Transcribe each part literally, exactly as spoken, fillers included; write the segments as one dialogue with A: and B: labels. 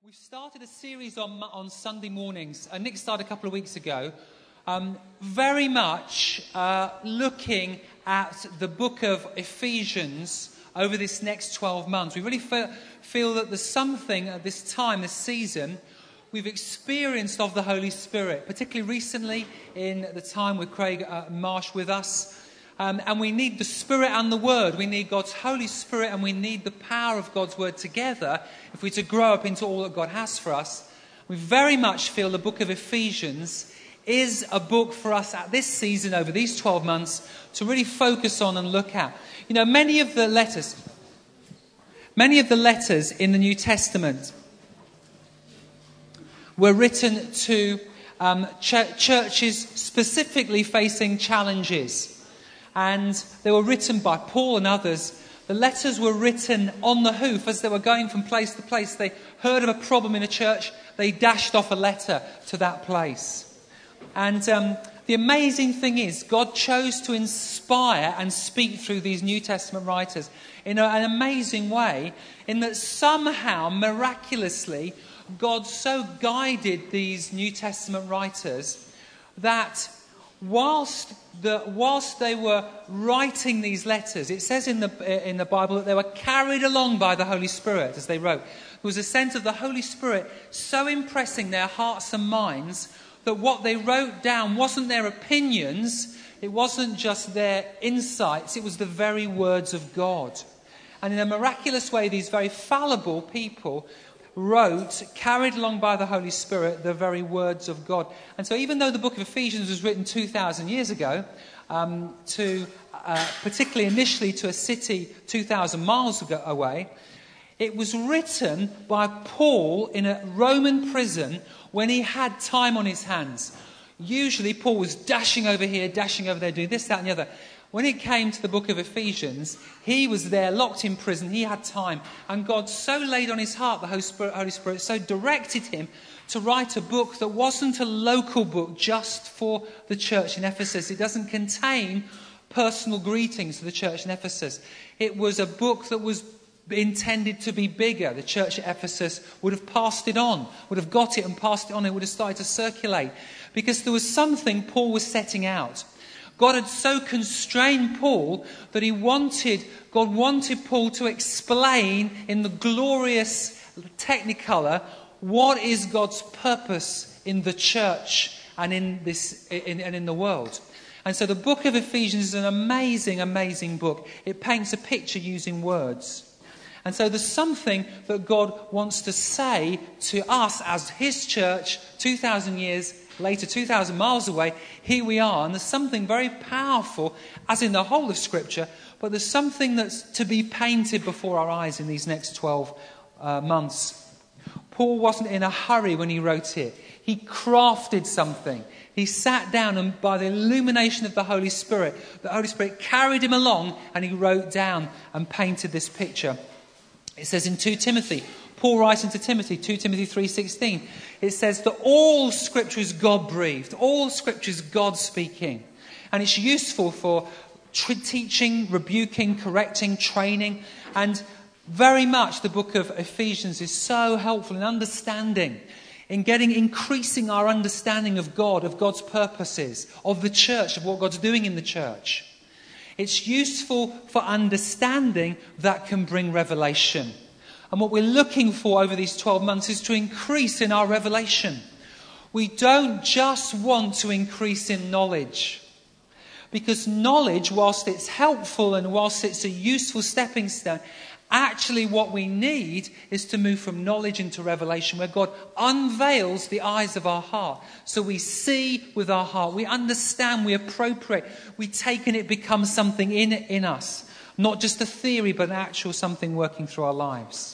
A: We've started a series on on Sunday mornings. Uh, Nick started a couple of weeks ago, um, very much uh, looking at the book of Ephesians over this next twelve months. We really fe- feel that there's something at this time, this season, we've experienced of the Holy Spirit, particularly recently in the time with Craig uh, Marsh with us. Um, and we need the Spirit and the Word. We need God's Holy Spirit and we need the power of God's Word together if we're to grow up into all that God has for us. We very much feel the book of Ephesians is a book for us at this season, over these twelve months, to really focus on and look at. You know, many of the letters, many of the letters in the New Testament were written to um, ch- churches specifically facing challenges. And they were written by Paul and others. The letters were written on the hoof as they were going from place to place. They heard of a problem in a church. They dashed off a letter to that place. And um, the amazing thing is, God chose to inspire and speak through these New Testament writers in a, an amazing way, in that somehow, miraculously, God so guided these New Testament writers that Whilst the whilst they were writing these letters, it says in the in the Bible that they were carried along by the Holy Spirit as they wrote. There was a sense of the Holy Spirit so impressing their hearts and minds that what they wrote down wasn't their opinions, it wasn't just their insights, it was the very words of God. And in a miraculous way, these very fallible people wrote, carried along by the Holy Spirit, the very words of God. And so even though the book of Ephesians was written two thousand years ago, um, to uh, particularly initially to a city two thousand miles ago, away, it was written by Paul in a Roman prison when he had time on his hands. Usually Paul was dashing over here, dashing over there, doing this, that and the other. When it came to the book of Ephesians, he was there, locked in prison. He had time. And God so laid on his heart, the Holy Spirit, Holy Spirit so directed him to write a book that wasn't a local book just for the church in Ephesus. It doesn't contain personal greetings to the church in Ephesus. It was a book that was intended to be bigger. The church at Ephesus would have passed it on, would have got it and passed it on. It would have started to circulate. Because there was something Paul was setting out. God had so constrained Paul that he wanted, God wanted Paul to explain in the glorious Technicolor what is God's purpose in the church and in this in, and in the world. And so the book of Ephesians is an amazing, amazing book. It paints a picture using words. And so there's something that God wants to say to us as his church two thousand years later, two thousand miles away. Here we are. And there's something very powerful, as in the whole of Scripture, but there's something that's to be painted before our eyes in these next twelve uh, months. Paul wasn't in a hurry when he wrote it. He crafted something. He sat down and by the illumination of the Holy Spirit, the Holy Spirit carried him along and he wrote down and painted this picture. It says in Second Timothy, Paul writing to Timothy, Second Timothy three sixteen, it says that all Scripture is God-breathed. All Scripture is God speaking. And it's useful for t- teaching, rebuking, correcting, training. And very much the book of Ephesians is so helpful in understanding, in getting, increasing our understanding of God, of God's purposes, of the church, of what God's doing in the church. It's useful for understanding that can bring revelation. And what we're looking for over these twelve months is to increase in our revelation. We don't just want to increase in knowledge. Because knowledge, whilst it's helpful and whilst it's a useful stepping stone, actually what we need is to move from knowledge into revelation, where God unveils the eyes of our heart. So we see with our heart, we understand, we appropriate, we take and it becomes something in, in us. Not just a theory, but an actual something working through our lives.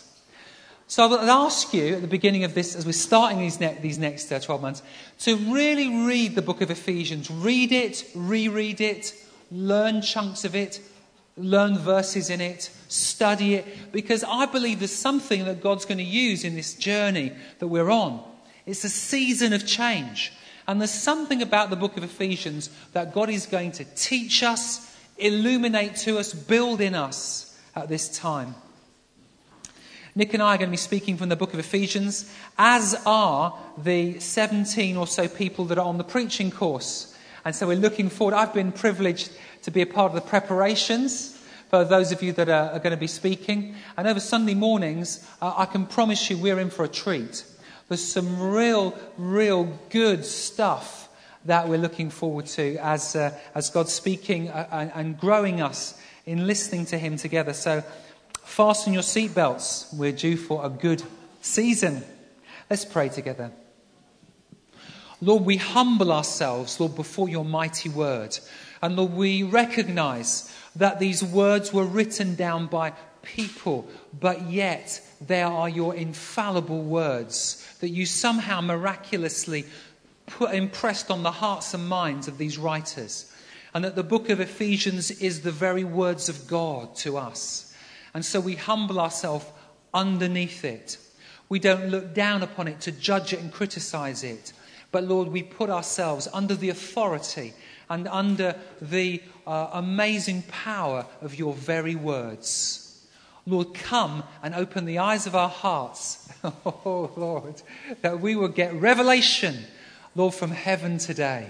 A: So I'd ask you at the beginning of this, as we're starting these, ne- these next uh, twelve months, to really read the book of Ephesians. Read it, reread it, learn chunks of it, learn verses in it, study it, because I believe there's something that God's going to use in this journey that we're on. It's a season of change. And there's something about the book of Ephesians that God is going to teach us, illuminate to us, build in us at this time. Nick and I are going to be speaking from the book of Ephesians, as are the seventeen or so people that are on the preaching course. And so we're looking forward. I've been privileged to be a part of the preparations for those of you that are, are going to be speaking. And over Sunday mornings, uh, I can promise you we're in for a treat. There's some real, real good stuff that we're looking forward to as uh, as God's speaking uh, and, and growing us in listening to him together. So fasten your seatbelts. We're due for a good season. Let's pray together. Lord, we humble ourselves, Lord, before your mighty word. And Lord, we recognize that these words were written down by people, but yet they are your infallible words that you somehow miraculously put impressed on the hearts and minds of these writers. And that the book of Ephesians is the very words of God to us. And so we humble ourselves underneath it. We don't look down upon it to judge it and criticize it. But Lord, we put ourselves under the authority and under the uh, amazing power of your very words. Lord, come and open the eyes of our hearts. Oh, Lord, that we will get revelation, Lord, from heaven today.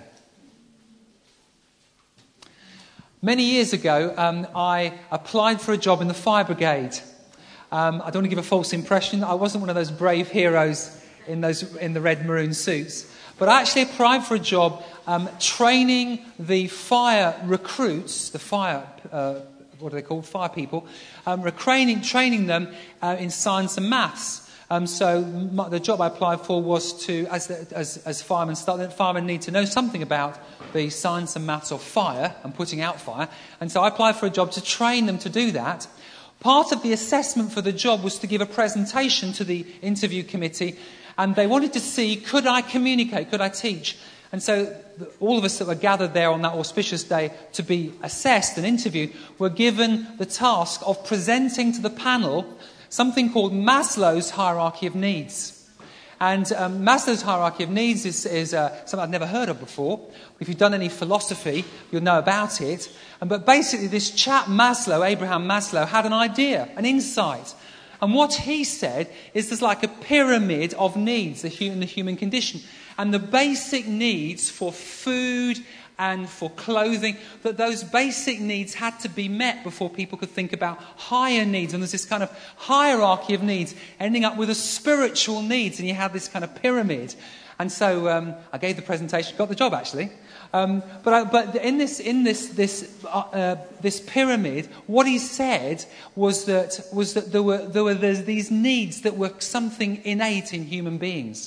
A: Many years ago, um, I applied for a job in the fire brigade. Um, I don't want to give a false impression. I wasn't one of those brave heroes in those in the red maroon suits. But I actually applied for a job um, training the fire recruits, the fire, uh, what are they called, fire people, um, training, training them uh, in science and maths. Um, so my, the job I applied for was to, as the, as, as firemen start, firemen need to know something about the science and maths of fire and putting out fire. And so I applied for a job to train them to do that. Part of the assessment for the job was to give a presentation to the interview committee. And they wanted to see, could I communicate, could I teach? And so all of us that were gathered there on that auspicious day to be assessed and interviewed were given the task of presenting to the panel something called Maslow's hierarchy of needs. And um, Maslow's hierarchy of needs is, is uh, something I've never heard of before. If you've done any philosophy, you'll know about it. And, but basically this chap Maslow, Abraham Maslow, had an idea, an insight. And what he said is there's like a pyramid of needs in the human condition. And the basic needs for food and for clothing, that those basic needs had to be met before people could think about higher needs. And there's this kind of hierarchy of needs, ending up with a spiritual needs. And you have this kind of pyramid. And so um, I gave the presentation, got the job actually. Um, but I, but in this in this this uh, uh, this pyramid, what he said was that was that there were there were these needs that were something innate in human beings.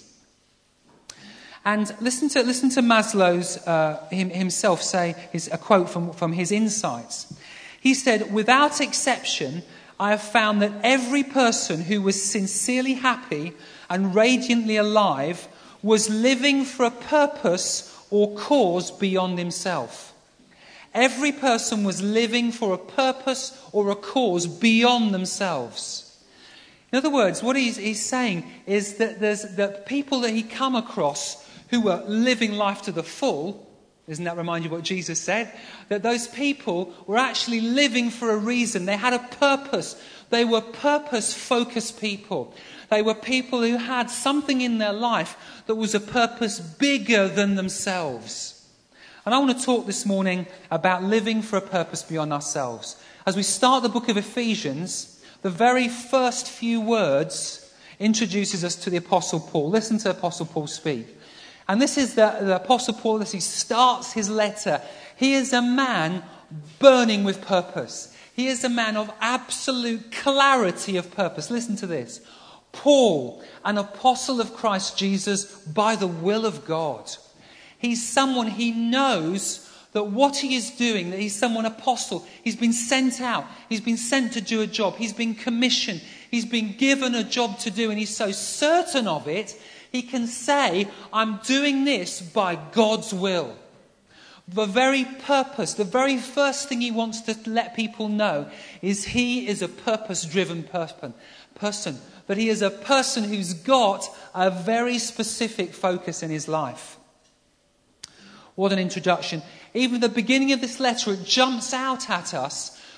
A: And listen to listen to Maslow's uh, him, himself say his a quote from from his insights. He said, "Without exception, I have found that every person who was sincerely happy and radiantly alive was living for a purpose or cause beyond himself." Every person was living for a purpose or a cause beyond themselves. In other words, what he's, he's saying is that there's the people that he come across who were living life to the full. Doesn't that remind you what Jesus said? That those people were actually living for a reason. They had a purpose. They were purpose-focused people. They were people who had something in their life that was a purpose bigger than themselves. And I want to talk this morning about living for a purpose beyond ourselves. As we start the book of Ephesians, the very first few words introduces us to the Apostle Paul. Listen to Apostle Paul speak. And this is the, the Apostle Paul as he starts his letter. He is a man burning with purpose. He is a man of absolute clarity of purpose. Listen to this. Paul, an apostle of Christ Jesus by the will of God. He's someone, he knows that what he is doing, that he's someone apostle. He's been sent out. He's been sent to do a job. He's been commissioned. He's been given a job to do, and he's so certain of it, he can say, I'm doing this by God's will. The very purpose, the very first thing he wants to let people know is he is a purpose-driven person. person. That he is a person who's got a very specific focus in his life. What an introduction. Even at the beginning of this letter, it jumps out at us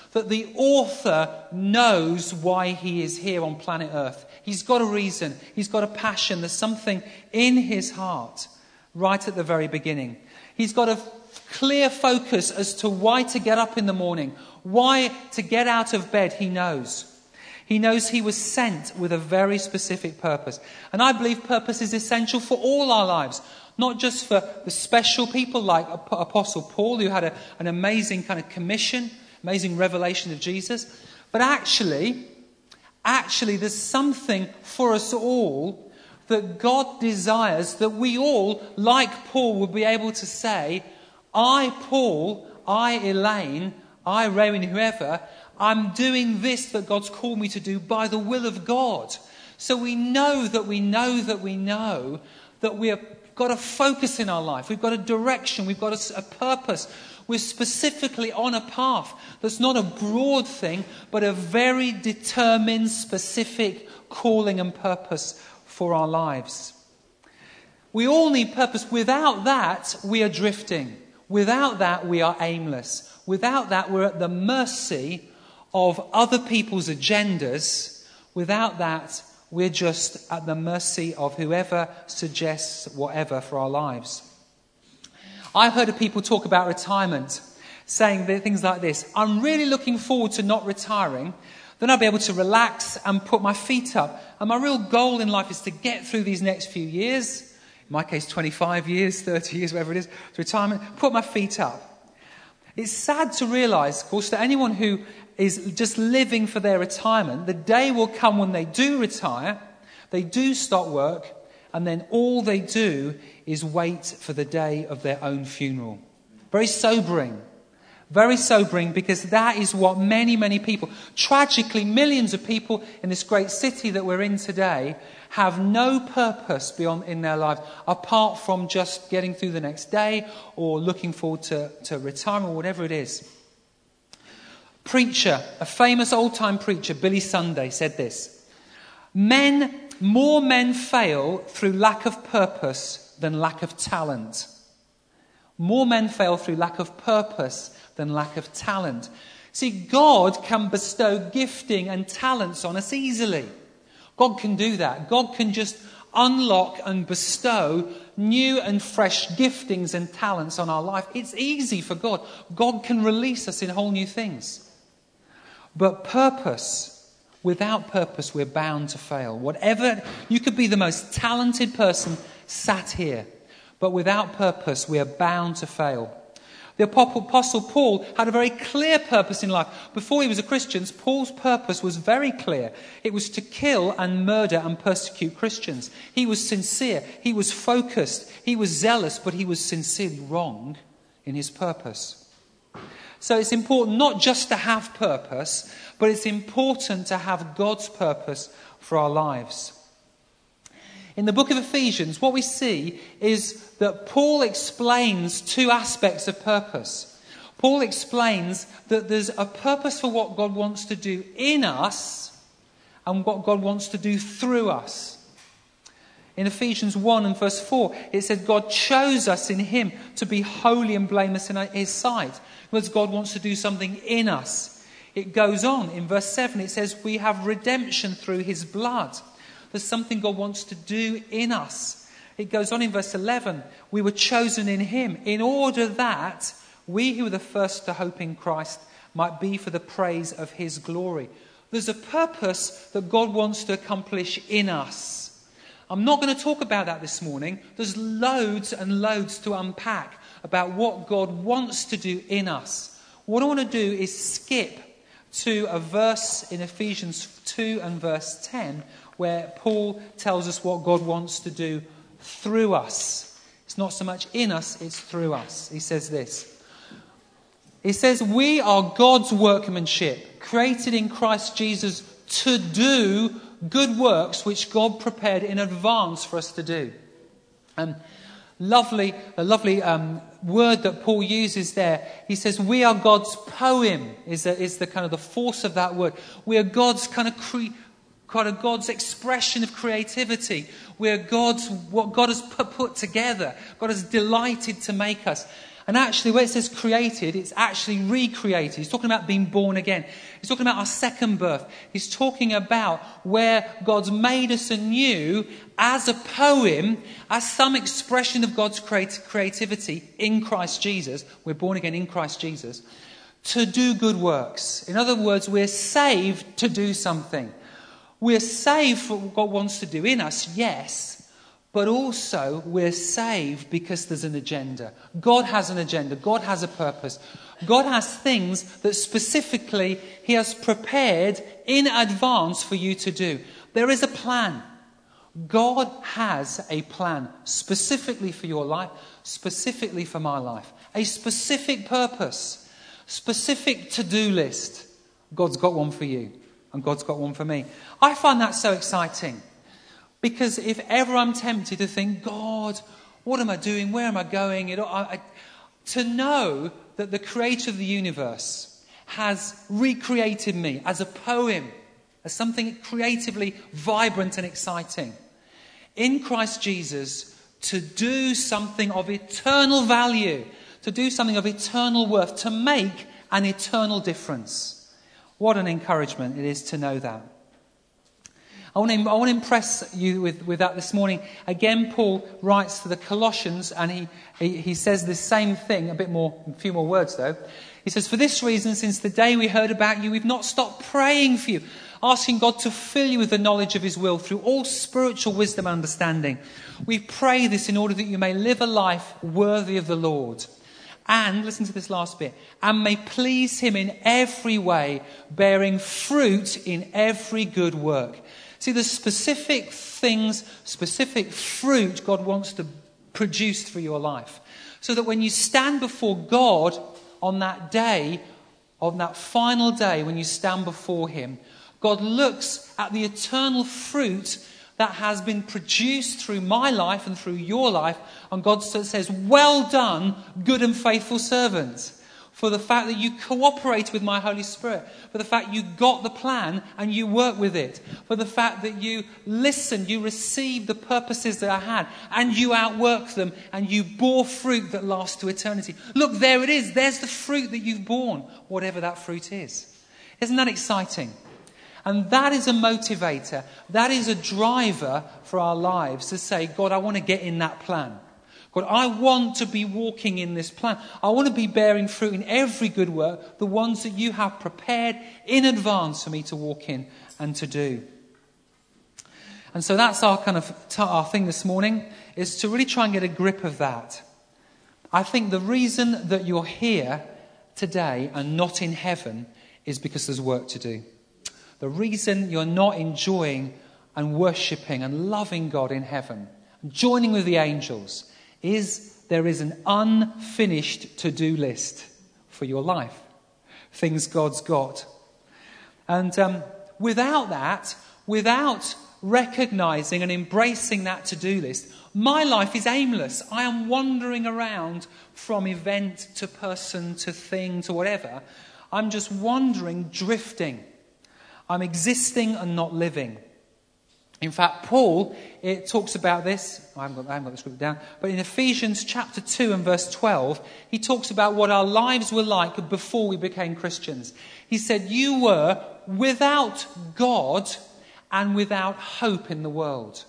A: that the author knows why he is here on planet Earth. He's got a reason. He's got a passion. There's something in his heart right at the very beginning. He's got a clear focus as to why to get up in the morning, why to get out of bed. He knows. He knows he was sent with a very specific purpose. And I believe purpose is essential for all our lives, not just for the special people like Apostle Paul, who had a, an amazing kind of commission, amazing revelation of Jesus, but actually, actually there's something for us all that God desires that we all, like Paul, will be able to say, I, Paul, I, Elaine, I, Rowan, whoever, I'm doing this that God's called me to do by the will of God. So we know that we know that we know that we've got a focus in our life. We've got a direction. We've got a, a purpose. We're specifically on a path that's not a broad thing, but a very determined, specific calling and purpose for our lives. We all need purpose. Without that, we are drifting. Without that, we are aimless. Without that, we're at the mercy of other people's agendas. Without that, we're just at the mercy of whoever suggests whatever for our lives. I've heard of people talk about retirement, saying things like this: I'm really looking forward to not retiring. Then I'll be able to relax and put my feet up. And my real goal in life is to get through these next few years. In my case, twenty-five years, thirty years, whatever it is, to retirement, put my feet up. It's sad to realise, of course, that anyone who is just living for their retirement, the day will come when they do retire, they do stop work, and then all they do is wait for the day of their own funeral. Very sobering. Very sobering, because that is what many, many people, tragically millions of people in this great city that we're in today, have no purpose beyond in their lives apart from just getting through the next day or looking forward to, to retirement or whatever it is. Preacher, a famous old-time preacher, Billy Sunday, said this: Men, more men fail through lack of purpose than lack of talent. More men fail through lack of purpose than lack of talent. See, God can bestow gifting and talents on us easily. God can do that. God can just unlock and bestow new and fresh giftings and talents on our life. It's easy for God. God can release us in whole new things. But purpose, without purpose, we're bound to fail. Whatever, you could be the most talented person sat here, but without purpose, we are bound to fail. The Apostle Paul had a very clear purpose in life. Before he was a Christian, Paul's purpose was very clear. It was to kill and murder and persecute Christians. He was sincere. He was focused. He was zealous, but he was sincerely wrong in his purpose. So it's important not just to have purpose, but it's important to have God's purpose for our lives. In the book of Ephesians, what we see is that Paul explains two aspects of purpose. Paul explains that there's a purpose for what God wants to do in us and what God wants to do through us. In Ephesians one and verse four, it says God chose us in him to be holy and blameless in his sight. Because God wants to do something in us. It goes on in verse seven, it says we have redemption through his blood. There's something God wants to do in us. It goes on in verse eleven. We were chosen in him in order that we who were the first to hope in Christ might be for the praise of his glory. There's a purpose that God wants to accomplish in us. I'm not going to talk about that this morning. There's loads and loads to unpack about what God wants to do in us. What I want to do is skip to a verse in Ephesians two and verse ten where Paul tells us what God wants to do through us. It's not so much in us, it's through us. He says this. He says, we are God's workmanship, created in Christ Jesus to do good works which God prepared in advance for us to do. And lovely, a lovely um, word that Paul uses there. He says, we are God's poem, is the, is the kind of the force of that word. We are God's kind of cre- kind of God's expression of creativity. We are God's, what God has put, put together. God has delighted to make us. And actually, where it says created, it's actually recreated. He's talking about being born again. He's talking about our second birth. He's talking about where God's made us anew as a poem, as some expression of God's creat- creativity in Christ Jesus. We're born again in Christ Jesus. To do good works. In other words, we're saved to do something. We're saved for what God wants to do in us, yes. But also, we're saved because there's an agenda. God has an agenda. God has a purpose. God has things that specifically He has prepared in advance for you to do. There is a plan. God has a plan specifically for your life, specifically for my life. A specific purpose, specific to-do list. God's got one for you, and God's got one for me. I find that so exciting. Because if ever I'm tempted to think, God, what am I doing? Where am I going? It, I, I, to know that the creator of the universe has recreated me as a poem, as something creatively vibrant and exciting. In Christ Jesus, to do something of eternal value, to do something of eternal worth, to make an eternal difference. What an encouragement it is to know that. I want to, I want to impress you with, with that this morning. Again, Paul writes to the Colossians, and he, he, he says the same thing, a bit more, a few more words though. He says, for this reason, since the day we heard about you, we've not stopped praying for you, asking God to fill you with the knowledge of His will through all spiritual wisdom and understanding. We pray this in order that you may live a life worthy of the Lord. And, listen to this last bit, and may please Him in every way, bearing fruit in every good work. See, the specific things, specific fruit God wants to produce through your life. So that when you stand before God on that day, on that final day when you stand before Him, God looks at the eternal fruit that has been produced through my life and through your life. And God says, well done, good and faithful servant. For the fact that you cooperate with my Holy Spirit. For the fact you got the plan and you work with it. For the fact that you listened, you received the purposes that I had. And you outworked them and you bore fruit that lasts to eternity. Look, there it is. There's the fruit that you've borne. Whatever that fruit is. Isn't that exciting? And that is a motivator. That is a driver for our lives to say, God, I want to get in that plan. God, I want to be walking in this plan. I want to be bearing fruit in every good work, the ones that you have prepared in advance for me to walk in and to do. And so that's our kind of t- our thing this morning, is to really try and get a grip of that. I think the reason that you're here today and not in heaven is because there's work to do. The reason you're not enjoying and worshipping and loving God in heaven, joining with the angels, is there is an unfinished to-do list for your life. Things God's got. And um, without that, without recognizing and embracing that to-do list, my life is aimless. I am wandering around from event to person to thing to whatever. I'm just wandering, drifting. I'm existing and not living. In fact, Paul, it talks about this, I haven't got, I haven't got the script down, but in Ephesians chapter two and verse twelve, he talks about what our lives were like before we became Christians. He said, you were without God and without hope in the world.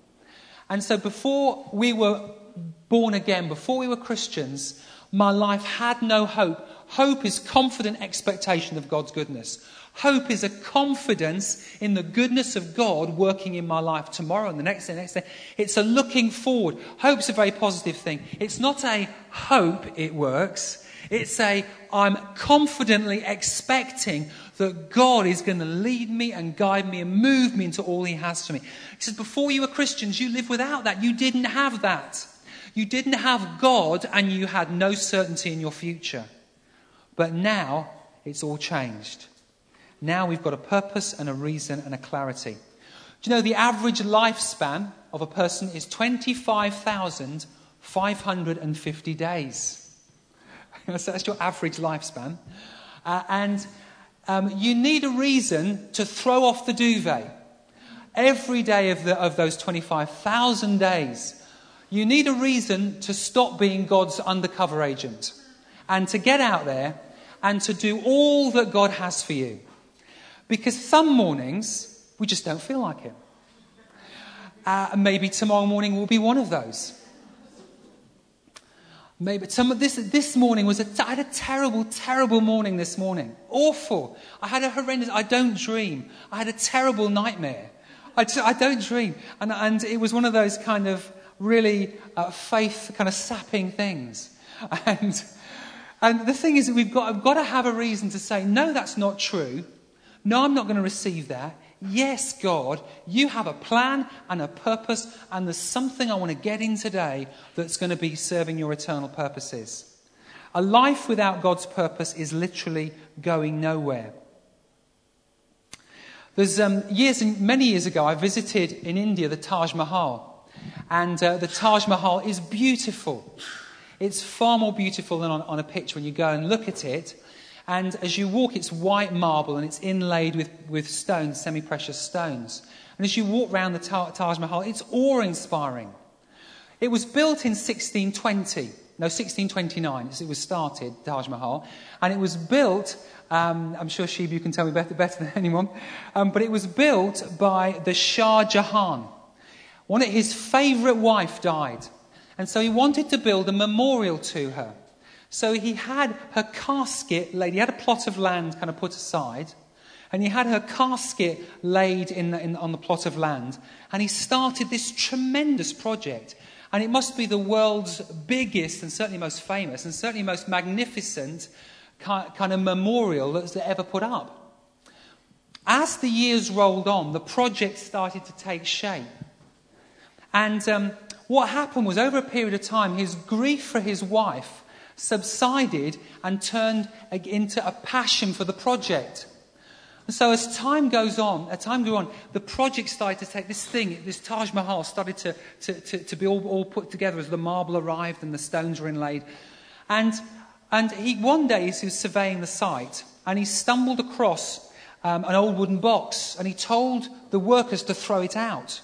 A: And so before we were born again, before we were Christians, my life had no hope. Hope is confident expectation of God's goodness. Hope is a confidence in the goodness of God working in my life tomorrow and the next day, the next day. It's a looking forward. Hope's a very positive thing. It's not a hope it works. It's a I'm confidently expecting that God is going to lead me and guide me and move me into all He has for me. He says, before you were Christians, you lived without that. You didn't have that. You didn't have God and you had no certainty in your future. But now it's all changed. Now we've got a purpose and a reason and a clarity. Do you know the average lifespan of a person is twenty-five thousand five hundred fifty days? So that's your average lifespan. Uh, and um, you need a reason to throw off the duvet. Every day of, the, of those twenty-five thousand days, You need a reason to stop being God's undercover agent and to get out there and to do all that God has for you. Because some mornings, we just don't feel like it. Uh, maybe tomorrow morning will be one of those. Maybe some of this this morning was a I had a terrible, terrible morning this morning. Awful. I had a horrendous. I don't dream. I had a terrible nightmare. I, just, I don't dream, and and it was one of those kind of really uh, faith kind of sapping things. And and the thing is that we've got I've got to have a reason to say no, that's not true. No, I'm not going to receive that. Yes, God, you have a plan and a purpose, and there's something I want to get in today that's going to be serving your eternal purposes. A life without God's purpose is literally going nowhere. There's um, years, many years ago, I visited in India the Taj Mahal, and uh, the Taj Mahal is beautiful. It's far more beautiful than on, on a picture when you go and look at it. And as you walk, it's white marble and it's inlaid with, with stones, semi-precious stones. And as you walk around the Taj Mahal, it's awe-inspiring. It was built in sixteen twenty. No, sixteen twenty-nine. It was started, Taj Mahal. And it was built, um, I'm sure Sheba, you can tell me better, better than anyone. Um, but it was built by the Shah Jahan. One of his favourite wife died. And so he wanted to build a memorial to her. So he had her casket laid. He had a plot of land kind of put aside, and he had her casket laid in, the, in on the plot of land. And he started this tremendous project. And it must be the world's biggest and certainly most famous and certainly most magnificent kind of memorial that's ever put up. As the years rolled on, the project started to take shape. And um, what happened was, over a period of time, his grief for his wife subsided and turned into a passion for the project. And so as time goes on, as time grew on, the project started to take this thing, this Taj Mahal started to, to, to, to be all, all put together as the marble arrived and the stones were inlaid. And, and he one day he was surveying the site and he stumbled across um, an old wooden box and he told the workers to throw it out.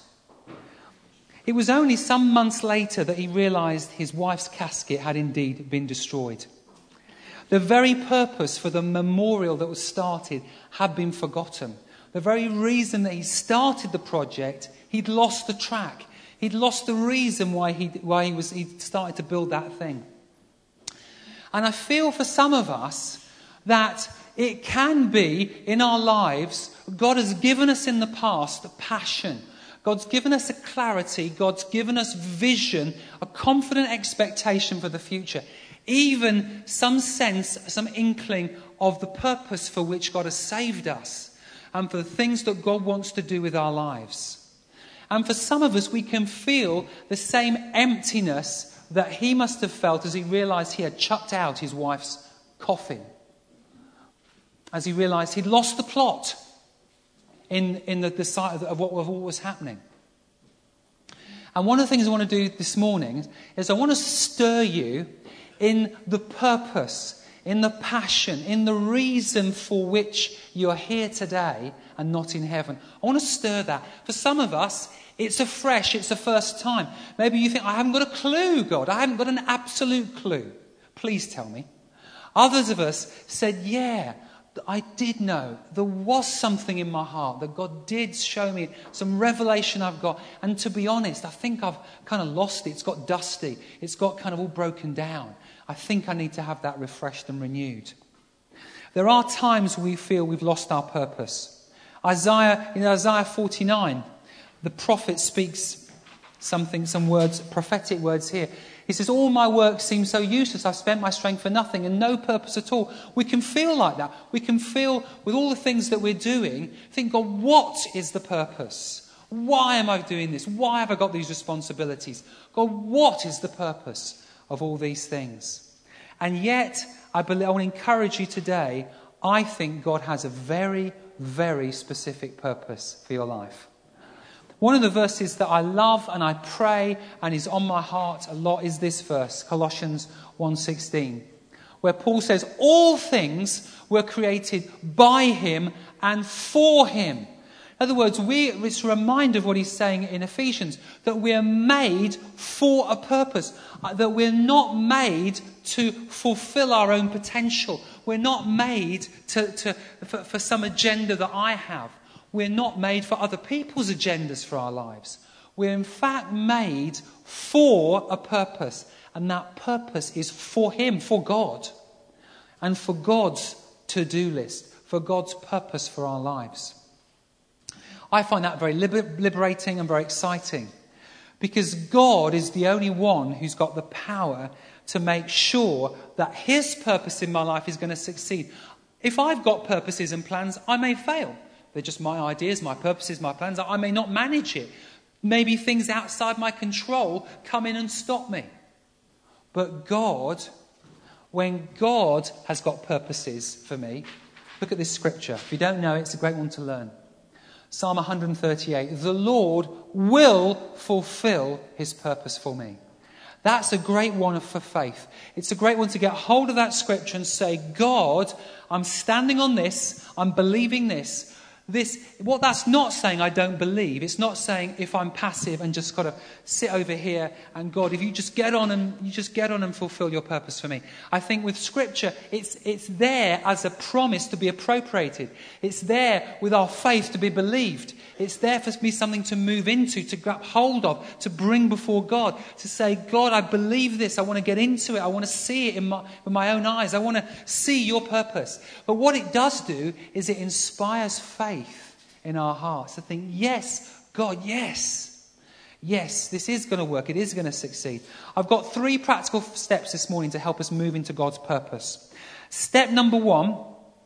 A: It was only some months later that he realised his wife's casket had indeed been destroyed. The very purpose for the memorial that was started had been forgotten. The very reason that he started the project, he'd lost the track. He'd lost the reason why he why he was he started to build that thing. And I feel for some of us that it can be in our lives, God has given us in the past a passion. God's given us a clarity, God's given us vision, a confident expectation for the future. Even some sense, some inkling of the purpose for which God has saved us and for the things that God wants to do with our lives. And for some of us, we can feel the same emptiness that he must have felt as he realised he had chucked out his wife's coffin. As he realised he'd lost the plot in, in the, the sight of, of, what, of what was happening. And one of the things I want to do this morning is I want to stir you in the purpose, in the passion, in the reason for which you're here today and not in heaven. I want to stir that. For some of us, it's a fresh, it's a first time. Maybe you think, I haven't got a clue, God. I haven't got an absolute clue. Please tell me. Others of us said, yeah, I did know. There was something in my heart that God did show me, some revelation I've got. And to be honest, I think I've kind of lost it. It's got dusty. It's got kind of all broken down. I think I need to have that refreshed and renewed. There are times we feel we've lost our purpose. Isaiah, in Isaiah forty-nine, the prophet speaks something, some words, prophetic words here. He says, all my work seems so useless. I've spent my strength for nothing and no purpose at all. We can feel like that. We can feel with all the things that we're doing, think, God, what is the purpose? Why am I doing this? Why have I got these responsibilities? God, what is the purpose of all these things? And yet, I believe, I want to encourage you today, I think God has a very, very specific purpose for your life. One of the verses that I love and I pray and is on my heart a lot is this verse, Colossians one sixteen, where Paul says, all things were created by him and for him. In other words, we, it's a reminder of what he's saying in Ephesians, that we are made for a purpose. Uh, that we're not made to fulfill our own potential. We're not made to, to for, for some agenda that I have. We're not made for other people's agendas for our lives. We're in fact made for a purpose. And that purpose is for Him, for God. And for God's to-do list. For God's purpose for our lives. I find that very liber- liberating and very exciting. Because God is the only one who's got the power to make sure that His purpose in my life is going to succeed. If I've got purposes and plans, I may fail. They're just my ideas, my purposes, my plans. I may not manage it. Maybe things outside my control come in and stop me. But God, when God has got purposes for me, look at this scripture. If you don't know it, it's a great one to learn. Psalm one thirty-eight, the Lord will fulfill His purpose for me. That's a great one for faith. It's a great one to get hold of that scripture and say, God, I'm standing on this, I'm believing this. This, what that's not saying I don't believe. It's not saying if I'm passive and just got to sit over here and God, if you just get on and you just get on and fulfill your purpose for me. I think with Scripture, it's it's there as a promise to be appropriated. It's there with our faith to be believed. It's there for me something to move into, to grab hold of, to bring before God, to say, God, I believe this. I want to get into it. I want to see it in my, with my own eyes. I want to see your purpose. But what it does do is it inspires faith in our hearts to think, yes, God, yes. Yes, this is going to work. It is going to succeed. I've got three practical steps this morning to help us move into God's purpose. Step number one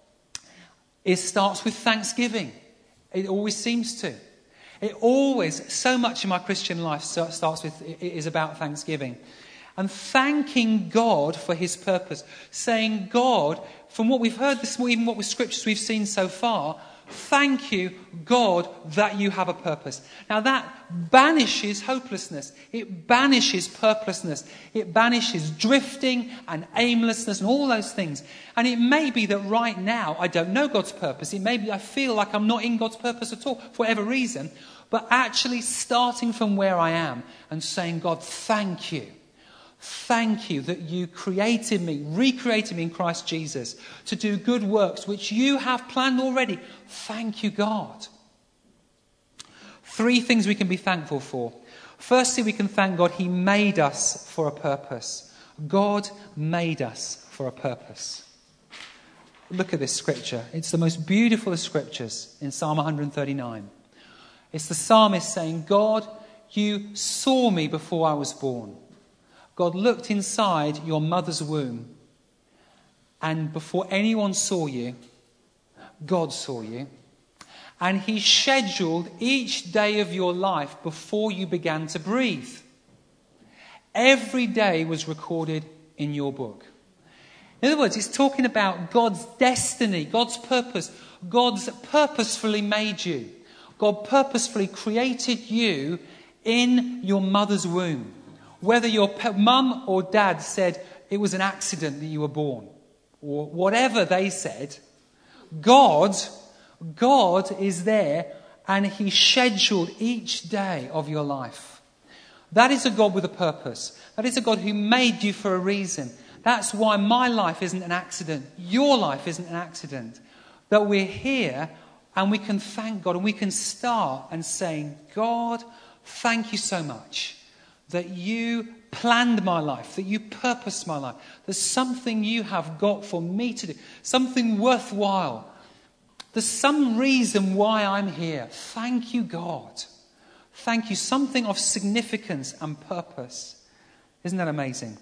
A: is starts with thanksgiving. It always seems to. It always, so much in my Christian life starts with, it is about thanksgiving. And thanking God for His purpose. Saying, God, from what we've heard this morning, even what with scriptures we've seen so far, thank you, God, that you have a purpose. Now that banishes hopelessness. It banishes purposelessness. It banishes drifting and aimlessness and all those things. And it may be that right now I don't know God's purpose. It may be I feel like I'm not in God's purpose at all for whatever reason. But actually starting from where I am and saying, God, thank you. Thank you that you created me, recreated me in Christ Jesus to do good works which you have planned already. Thank you, God. Three things we can be thankful for. Firstly, we can thank God He made us for a purpose. God made us for a purpose. Look at this scripture. It's the most beautiful of scriptures in Psalm one thirty-nine. It's the psalmist saying, God, you saw me before I was born. God looked inside your mother's womb, and before anyone saw you, God saw you. And He scheduled each day of your life before you began to breathe. Every day was recorded in your book. In other words, it's talking about God's destiny, God's purpose. God's purposefully made you. God purposefully created you in your mother's womb. Whether your mum or dad said it was an accident that you were born, or whatever they said, God, God is there and He scheduled each day of your life. That is a God with a purpose. That is a God who made you for a reason. That's why my life isn't an accident. Your life isn't an accident. That we're here and we can thank God and we can start and saying, God, thank you so much that you planned my life, that you purposed my life. There's something you have got for me to do, something worthwhile. There's some reason why I'm here. Thank you, God. Thank you. Something of significance and purpose. Isn't that amazing?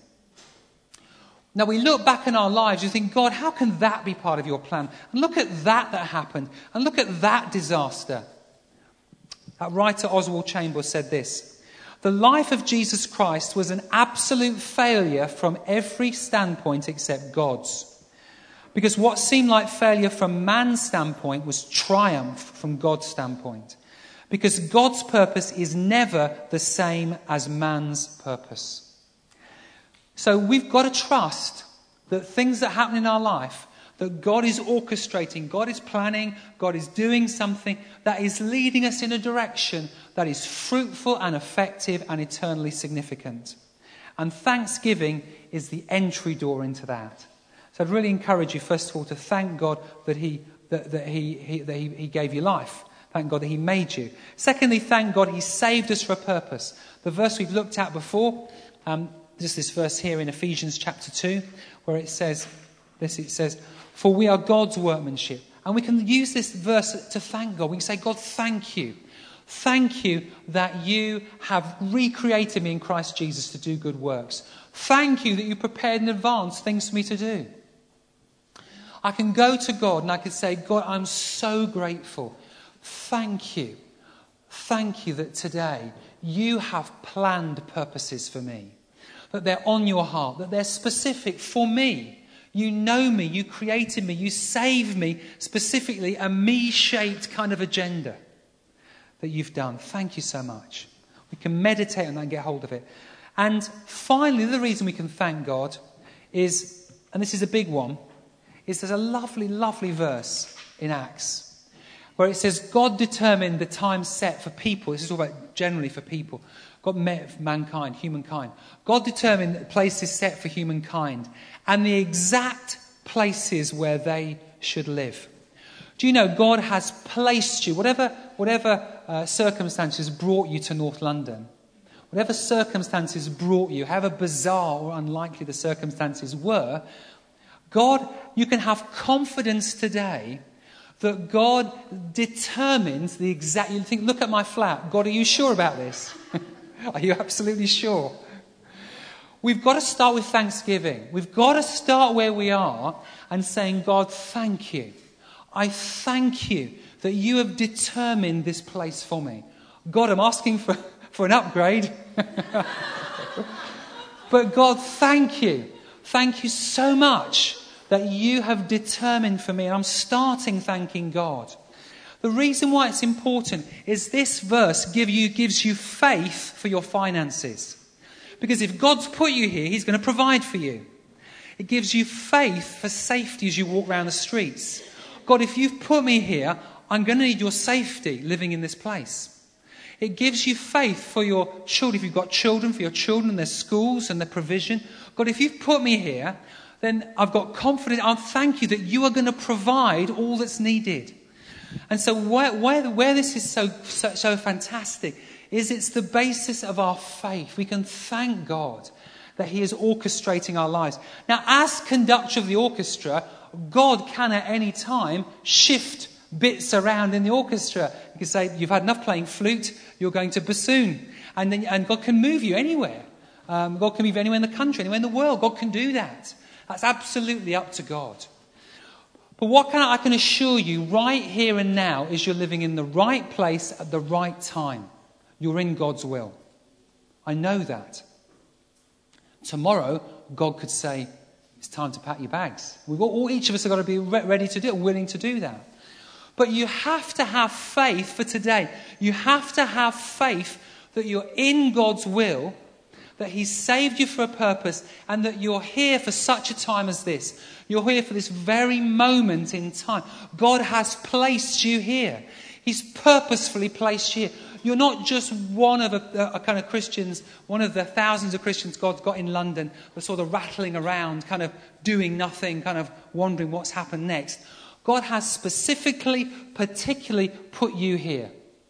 A: Now we look back in our lives, you think, God, how can that be part of your plan? And look at that that happened. And look at that disaster. That writer Oswald Chambers said this: the life of Jesus Christ was an absolute failure from every standpoint except God's. Because what seemed like failure from man's standpoint was triumph from God's standpoint. Because God's purpose is never the same as man's purpose. So we've got to trust that things that happen in our life, That God is orchestrating, God is planning, God is doing something that is leading us in a direction that is fruitful and effective and eternally significant. And thanksgiving is the entry door into that. So I'd really encourage you, first of all, to thank God that he, that, that he, he, that he, he gave you life. Thank God that he made you. Secondly, thank God he saved us for a purpose. The verse we've looked at before, um, just this verse here in Ephesians chapter two, where it says, this it says, for we are God's workmanship. And we can use this verse to thank God. We can say, God, thank you. Thank you that you have recreated me in Christ Jesus to do good works. Thank you that you prepared in advance things for me to do. I can go to God and I can say, God, I'm so grateful. Thank you. Thank you that today you have planned purposes for me. That they're on your heart. That they're specific for me. You know me. You created me. You saved me. Specifically a me-shaped kind of agenda that you've done. Thank you so much. We can meditate on that and get hold of it. And finally, the reason we can thank God is, and this is a big one, is there's a lovely, lovely verse in Acts where it says God determined the time set for people. This is all about generally for people. God met mankind, humankind. God determined the places set for humankind and the exact places where they should live. Do you know God has placed you, whatever, whatever uh, circumstances brought you to North London, whatever circumstances brought you, however bizarre or unlikely the circumstances were, God, you can have confidence today that God determines the exact... You think, look at my flat. God, are you sure about this? Are you absolutely sure? We've got to start with thanksgiving. We've got to start where we are and saying, God, thank you. I thank you that you have determined this place for me. God, I'm asking for, for an upgrade. But God, thank you. Thank you so much that you have determined for me. And I'm starting thanking God. The reason why it's important is this verse give you, gives you faith for your finances. Because if God's put you here, he's going to provide for you. It gives you faith for safety as you walk around the streets. God, if you've put me here, I'm going to need your safety living in this place. It gives you faith for your children. If you've got children, for your children and their schools and their provision. God, if you've put me here, then I've got confidence. I thank you that you are going to provide all that's needed. And so where, where, where this is so, so, so fantastic is it's the basis of our faith. We can thank God that he is orchestrating our lives. Now, as conductor of the orchestra, God can at any time shift bits around in the orchestra. You can say, you've had enough playing flute, you're going to bassoon. And then, and God can move you anywhere. Um, God can move you anywhere in the country, anywhere in the world. God can do that. That's absolutely up to God. But what can I, I can assure you right here and now is you're living in the right place at the right time. You're in God's will. I know that. Tomorrow, God could say, it's time to pack your bags. We've got, all, each of us have got to be re- ready to do it, willing to do that. But you have to have faith for today. You have to have faith that you're in God's will, that he's saved you for a purpose, and that you're here for such a time as this. You're here for this very moment in time. God has placed you here. He's purposefully placed you here. You're not just one of a, a kind of Christians, one of the thousands of Christians God's got in London, but sort of rattling around, kind of doing nothing, kind of wondering what's happened next. God has specifically, particularly put you here.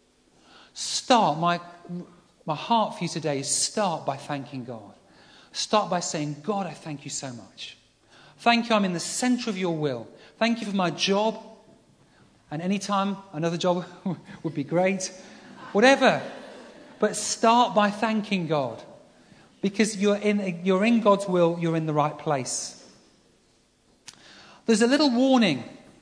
A: Start, my, my heart for you today is start by thanking God. Start by saying, God, I thank you so much. Thank you, I'm in the centre of your will. Thank you for my job. And any time another job would be great. Whatever. But start by thanking God. Because you're in, you're in God's will, you're in the right place. There's a little warning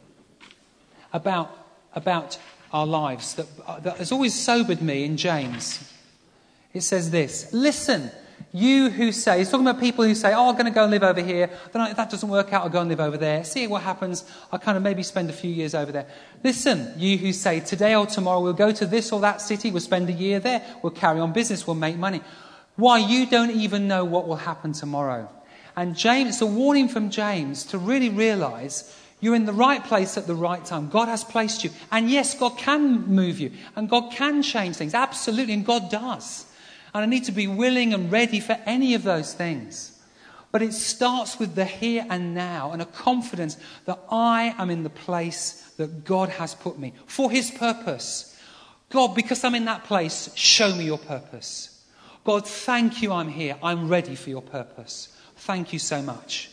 A: about, about our lives that, that has always sobered me in James. It says this, listen, you who say, he's talking about people who say, oh, I'm going to go and live over here. Then if that doesn't work out, I'll go and live over there. See what happens. I'll kind of maybe spend a few years over there. Listen, you who say, today or tomorrow we'll go to this or that city. We'll spend a year there. We'll carry on business. We'll make money. Why, you don't even know what will happen tomorrow. And James, it's a warning from James to really realise You're in the right place at the right time. God has placed you. And yes, God can move you. And God can change things. Absolutely. And God does. And I need to be willing and ready for any of those things. But it starts with the here and now and a confidence that I am in the place that God has put me for his purpose. God, because I'm in that place, show me your purpose. God, thank you I'm here. I'm ready for your purpose. Thank you so much.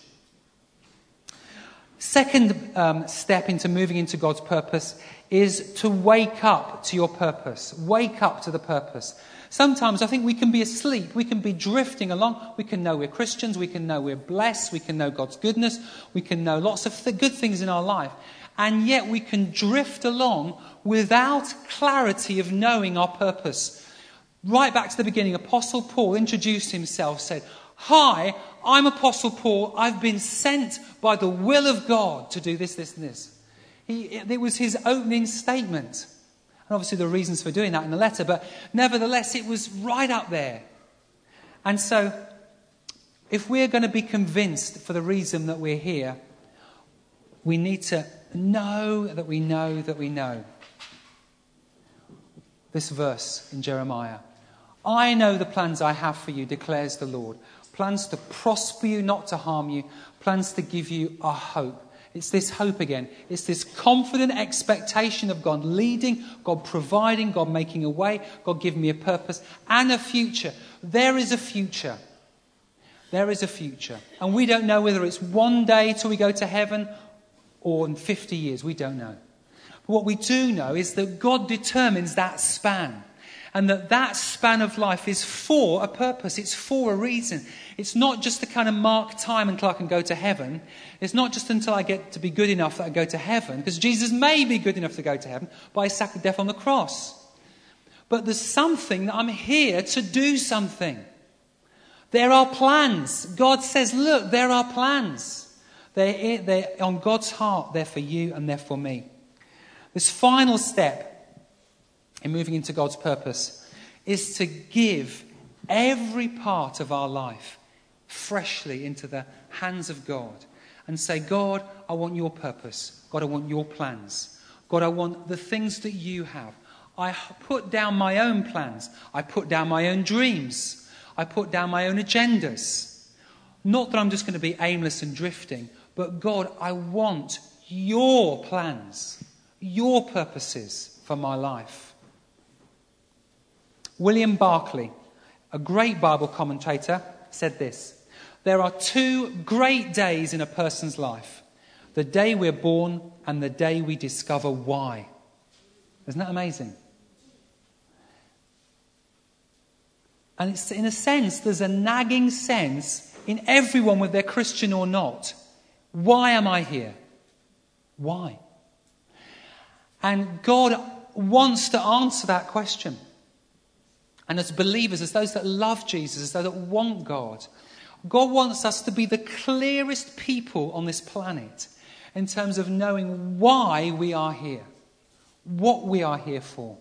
A: Second um, step into moving into God's purpose is to wake up to your purpose. Wake up to the purpose. Sometimes I think we can be asleep. We can be drifting along. We can know we're Christians. We can know we're blessed. We can know God's goodness. We can know lots of th- good things in our life. And yet we can drift along without clarity of knowing our purpose. Right back to the beginning, Apostle Paul introduced himself, said, "Hi, I'm Apostle Paul. I've been sent by the will of God to do this, this, and this." He, it was his opening statement. And obviously there are reasons for doing that in the letter, but nevertheless it was right up there. And so if we're going to be convinced for the reason that we're here, we need to know that we know that we know. This verse in Jeremiah. "I know the plans I have for you, declares the Lord. Plans to prosper you, not to harm you. Plans to give you a hope." It's this hope again. It's this confident expectation of God leading, God providing, God making a way, God giving me a purpose and a future. There is a future. There is a future. And we don't know whether it's one day till we go to heaven or in fifty years. We don't know. But what we do know is that God determines that span. And that that span of life is for a purpose. It's for a reason. It's not just the kind of mark time until I can go to heaven. It's not just until I get to be good enough that I go to heaven. Because Jesus may be good enough to go to heaven by his sacrifice death on the cross. But there's something that I'm here to do something. There are plans. God says, look, there are plans. They're, they're on God's heart. They're for you and they're for me. This final step in moving into God's purpose is to give every part of our life freshly into the hands of God and say, God, I want your purpose. God, I want your plans. God, I want the things that you have. I put down my own plans. I put down my own dreams. I put down my own agendas. Not that I'm just going to be aimless and drifting, but God, I want your plans, your purposes for my life. William Barclay, a great Bible commentator, said this: "There are two great days in a person's life. The day we're born and the day we discover why." Isn't that amazing? And it's, in a sense, there's a nagging sense in everyone, whether they're Christian or not. Why am I here? Why? And God wants to answer that question. And as believers, as those that love Jesus, as those that want God, God wants us to be the clearest people on this planet in terms of knowing why we are here, what we are here for.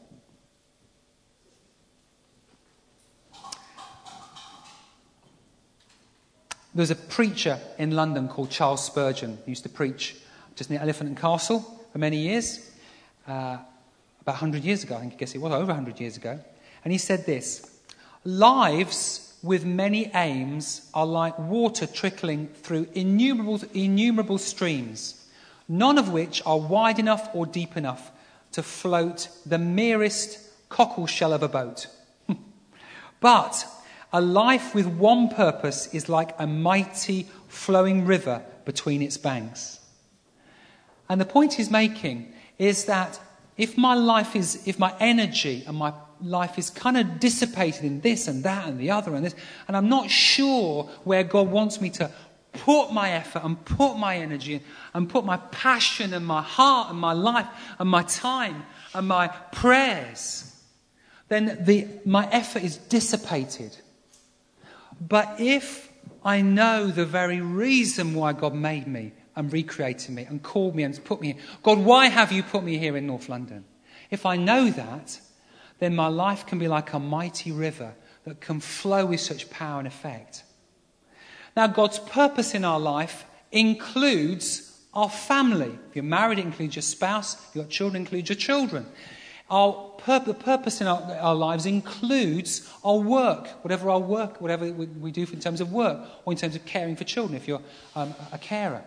A: There was a preacher in London called Charles Spurgeon. He used to preach just near Elephant and Castle for many years, uh, about one hundred years ago, I think, I guess it was over one hundred years ago. And he said this: "Lives with many aims are like water trickling through innumerable, innumerable streams, none of which are wide enough or deep enough to float the merest cockle shell of a boat. But a life with one purpose is like a mighty flowing river between its banks." And the point he's making is that if my life is, if my energy and my life is kind of dissipated in this and that and the other and this, and I'm not sure where God wants me to put my effort and put my energy and put my passion and my heart and my life and my time and my prayers, then the my effort is dissipated. But if I know the very reason why God made me and recreated me and called me and put me here, God, why have you put me here in North London? If I know that, then my life can be like a mighty river that can flow with such power and effect. Now, God's purpose in our life includes our family. If you're married, it includes your spouse. If you've got children, it includes your children. Our pur- the purpose in our, our lives includes our work, whatever our work, whatever we, we do in terms of work, or in terms of caring for children, if you're um, a carer.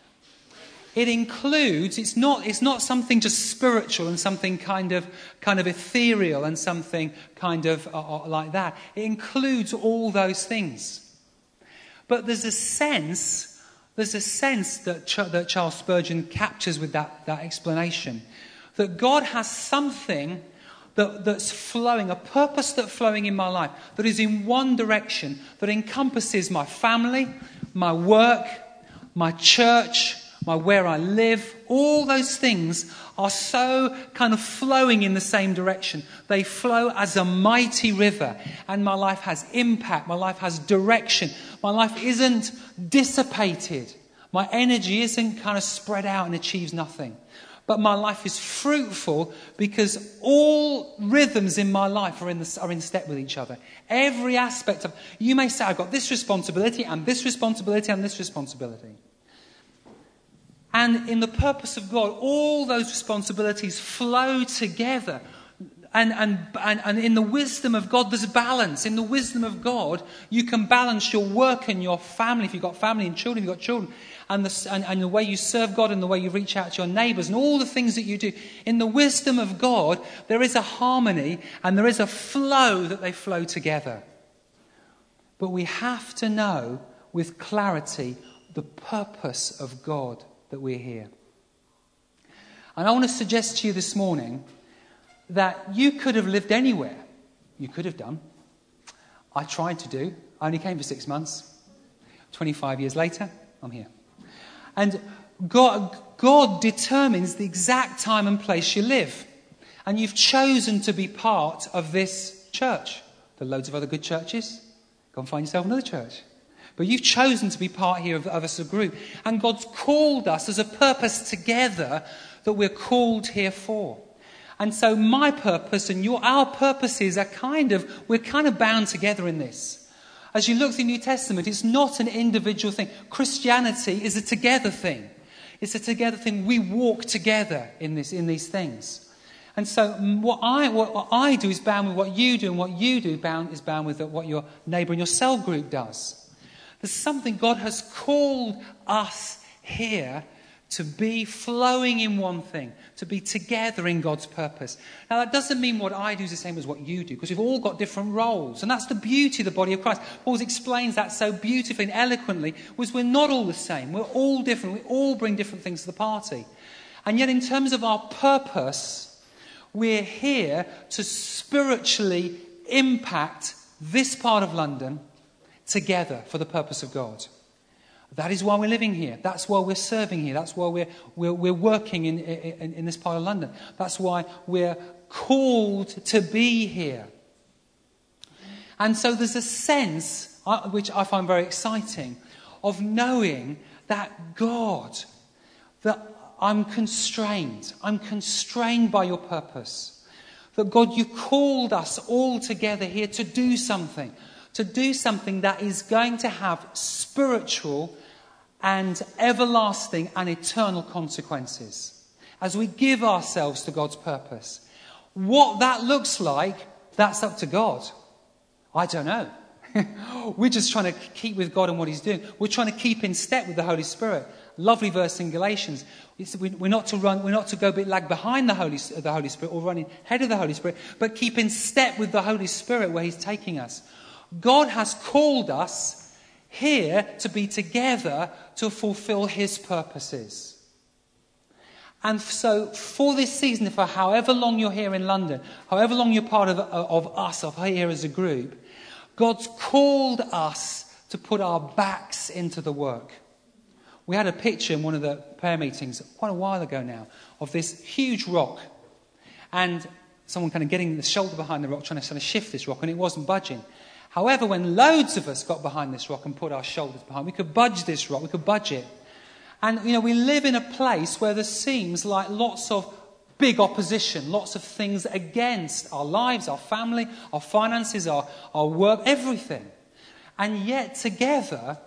A: It includes, it's not, it's not something just spiritual and something kind of, kind of ethereal and something kind of uh, like that. It includes all those things. But there's a sense, there's a sense that, Ch- that Charles Spurgeon captures with that, that explanation. That God has something that, that's flowing, a purpose that's flowing in my life, that is in one direction, that encompasses my family, my work, my church, my where I live. All those things are so kind of flowing in the same direction. They flow as a mighty river, and my life has impact, my life has direction. My life isn't dissipated. My energy isn't kind of spread out and achieves nothing. But my life is fruitful because all rhythms in my life are in, the, are in step with each other. Every aspect of... You may say, I've got this responsibility and this responsibility and this responsibility. And in the purpose of God, all those responsibilities flow together. And, and, and, and in the wisdom of God, there's balance. In the wisdom of God, you can balance your work and your family. If you've got family and children, you've got children. And the, and, and the way you serve God and the way you reach out to your neighbours and all the things that you do. In the wisdom of God, there is a harmony and there is a flow that they flow together. But we have to know with clarity the purpose of God that we're here. And I want to suggest to you this morning that you could have lived anywhere. You could have done. I tried to do. I only came for six months. twenty-five years later, I'm here. And God, God determines the exact time and place you live. And you've chosen to be part of this church. There are loads of other good churches. Go and find yourself another church. But you've chosen to be part here of, of us, a group. And God's called us as a purpose together that we're called here for. And so my purpose and your our purposes are kind of, we're kind of bound together in this. As you look through the New Testament, it's not an individual thing. Christianity is a together thing. It's a together thing. We walk together in this, in these things. And so what I, what, what I do is bound with what you do, and what you do bound is bound with what your neighbour and your cell group does. There's something God has called us here to be flowing in one thing, to be together in God's purpose. Now, that doesn't mean what I do is the same as what you do, because we've all got different roles. And that's the beauty of the body of Christ. Paul explains that so beautifully and eloquently, was we're not all the same. We're all different. We all bring different things to the party. And yet, in terms of our purpose, we're here to spiritually impact this part of London together for the purpose of God. That is why we're living here. That's why we're serving here. That's why we're, we're, we're working in, in, in this part of London. That's why we're called to be here. And so there's a sense, which I find very exciting, of knowing that God, that I'm constrained. I'm constrained by your purpose. That God, you called us all together here to do something. To do something that is going to have spiritual and everlasting and eternal consequences as we give ourselves to God's purpose. What that looks like, that's up to God. I don't know. We're just trying to keep with God and what he's doing. We're trying to keep in step with the Holy Spirit. Lovely verse in Galatians. It's, we're not to run. We're not to go a bit lag behind the Holy, the Holy Spirit or running ahead of the Holy Spirit, but keep in step with the Holy Spirit where he's taking us. God has called us here to be together to fulfill his purposes. And so for this season, for however long you're here in London, however long you're part of, of us, of here as a group, God's called us to put our backs into the work. We had a picture in one of the prayer meetings quite a while ago now of this huge rock. And someone kind of getting the shoulder behind the rock, trying to sort of shift this rock, and it wasn't budging. However, when loads of us got behind this rock and put our shoulders behind, we could budge this rock, we could budge it. And, you know, we live in a place where there seems like lots of big opposition, lots of things against our lives, our family, our finances, our, our work, everything. And yet together,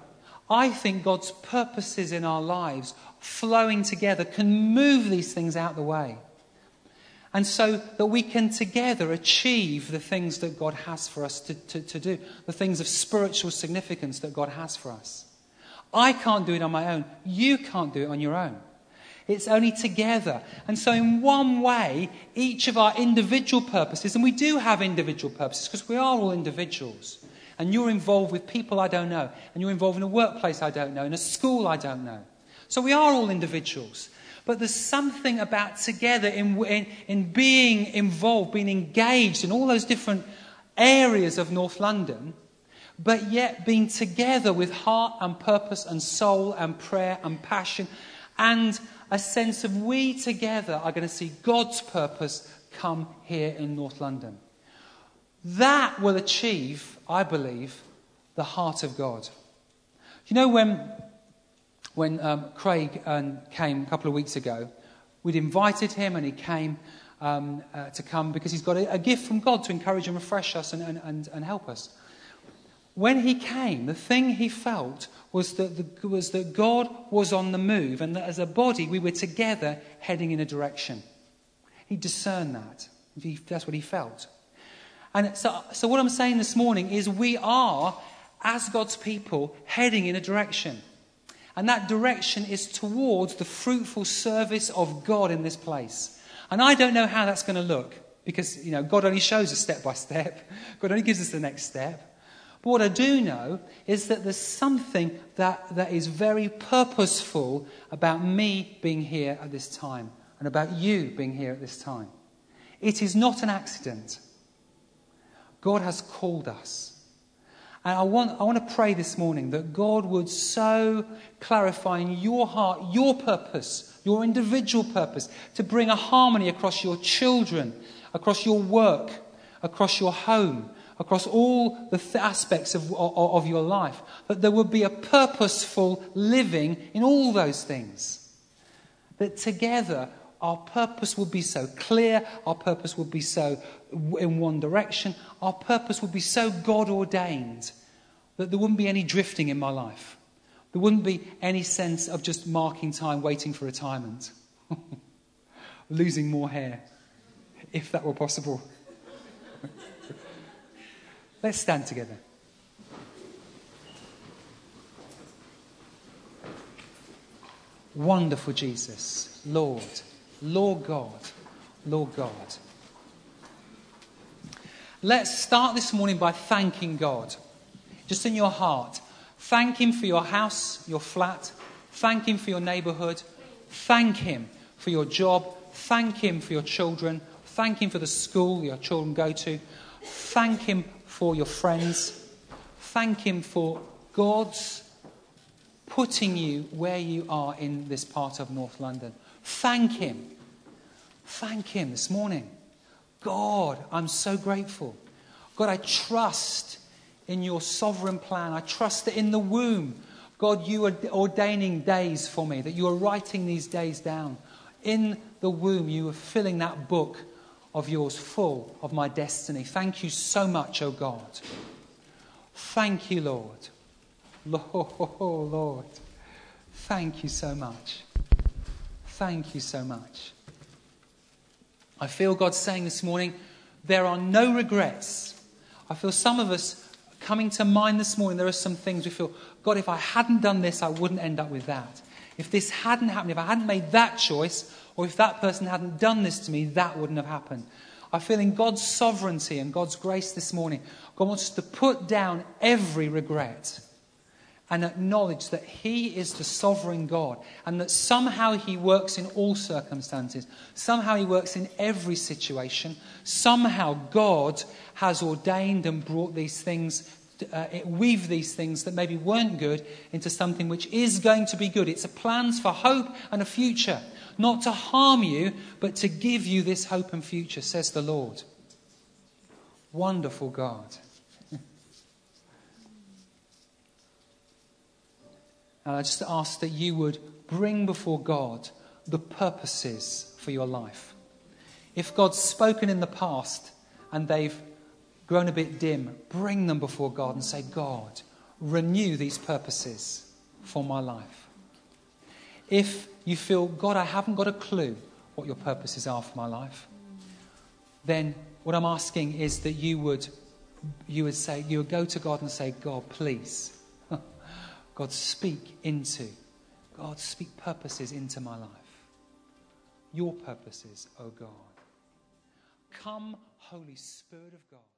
A: I think God's purposes in our lives flowing together can move these things out the way. And so that we can together achieve the things that God has for us to, to, to do, the things of spiritual significance that God has for us. I can't do it on my own. You can't do it on your own. It's only together. And so in one way, each of our individual purposes, and we do have individual purposes because we are all individuals. And you're involved with people I don't know. And you're involved in a workplace I don't know, in a school I don't know. So we are all individuals. But there's something about together in, in, in being involved, being engaged in all those different areas of North London, but yet being together with heart and purpose and soul and prayer and passion and a sense of we together are going to see God's purpose come here in North London. That will achieve, I believe, the heart of God. You know, when... When um, Craig um, came a couple of weeks ago, we'd invited him and he came um, uh, to come because he's got a, a gift from God to encourage and refresh us and, and, and, and help us. When he came, the thing he felt was that, the, was that God was on the move and that as a body we were together heading in a direction. He discerned that. He, that's what he felt. And so, so what I'm saying this morning is we are, as God's people, heading in a direction. And that direction is towards the fruitful service of God in this place. And I don't know how that's going to look because, you know, God only shows us step by step. God only gives us the next step. But what I do know is that there's something that, that is very purposeful about me being here at this time and about you being here at this time. It is not an accident. God has called us. And I want, I want to pray this morning that God would so clarify in your heart, your purpose, your individual purpose, to bring a harmony across your children, across your work, across your home, across all the th- aspects of, of, of your life. That there would be a purposeful living in all those things. That together our purpose will be so clear, our purpose will be so in one direction, our purpose will be so God-ordained that there wouldn't be any drifting in my life. There wouldn't be any sense of just marking time, waiting for retirement. Losing more hair, if that were possible. Let's stand together. Wonderful Jesus, Lord, Lord God, Lord God. Let's start this morning by thanking God. Just in your heart. Thank him for your house, your flat. Thank him for your neighbourhood. Thank him for your job. Thank him for your children. Thank him for the school your children go to. Thank him for your friends. Thank him for God's putting you where you are in this part of North London. Thank him. Thank him this morning. God, I'm so grateful. God, I trust in your sovereign plan. I trust that in the womb, God, you are ordaining days for me, that you are writing these days down. In the womb, you are filling that book of yours full of my destiny. Thank you so much, oh God. Thank you, Lord. Lord, Lord. Thank you so much. Thank you so much. I feel God saying this morning, there are no regrets. I feel some of us coming to mind this morning, there are some things we feel, God, if I hadn't done this, I wouldn't end up with that. If this hadn't happened, if I hadn't made that choice, or if that person hadn't done this to me, that wouldn't have happened. I feel in God's sovereignty and God's grace this morning, God wants us to put down every regret and acknowledge that he is the sovereign God and that somehow he works in all circumstances. Somehow he works in every situation. Somehow God has ordained and brought these things, uh, weave these things that maybe weren't good into something which is going to be good. It's a plans for hope and a future. Not to harm you, but to give you this hope and future, says the Lord. Wonderful God. And I just ask that you would bring before God the purposes for your life. If God's spoken in the past and they've grown a bit dim, bring them before God and say, God, renew these purposes. for my life. If you feel, God, I haven't got a clue what your purposes are for my life, then what I'm asking is that you would, you would say, you would go to God and say, God, please, God, speak into, God, speak purposes into my life. Your purposes, O God. Come, Holy Spirit of God.